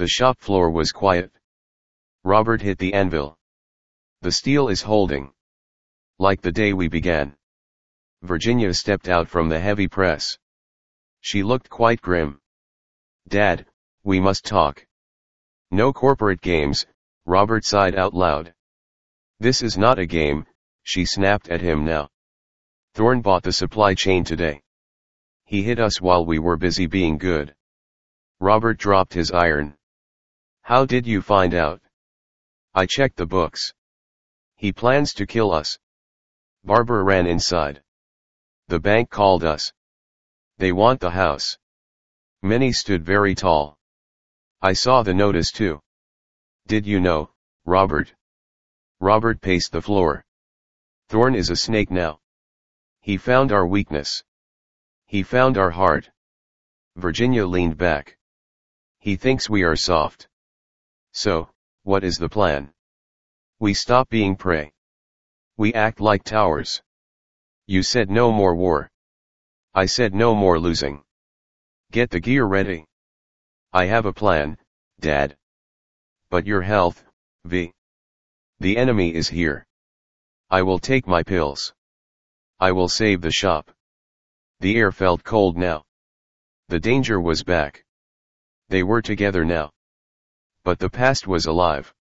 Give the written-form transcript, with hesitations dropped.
The shop floor was quiet. Robert hit the anvil. The steel is holding. Like the day we began. Virginia stepped out from the heavy press. She looked quite grim. Dad, we must talk. No corporate games, Robert sighed out loud. This is not a game, she snapped at him now. Thorne bought the supply chain today. He hit us while we were busy being good. Robert dropped his iron. How did you find out? I checked the books. He plans to kill us. Barbara ran inside. The bank called us. They want the house. Many stood very tall. I saw the notice too. Did you know, Robert? Robert paced the floor. Thorne is a snake now. He found our weakness. He found our heart. Virginia leaned back. He thinks we are soft. So, what is the plan? We stop being prey. We act like towers. You said no more war. I said no more losing. Get the gear ready. I have a plan, Dad. But your health, V. The enemy is here. I will take my pills. I will save the shop. The air felt cold now. The danger was back. They were together now. But the past was alive.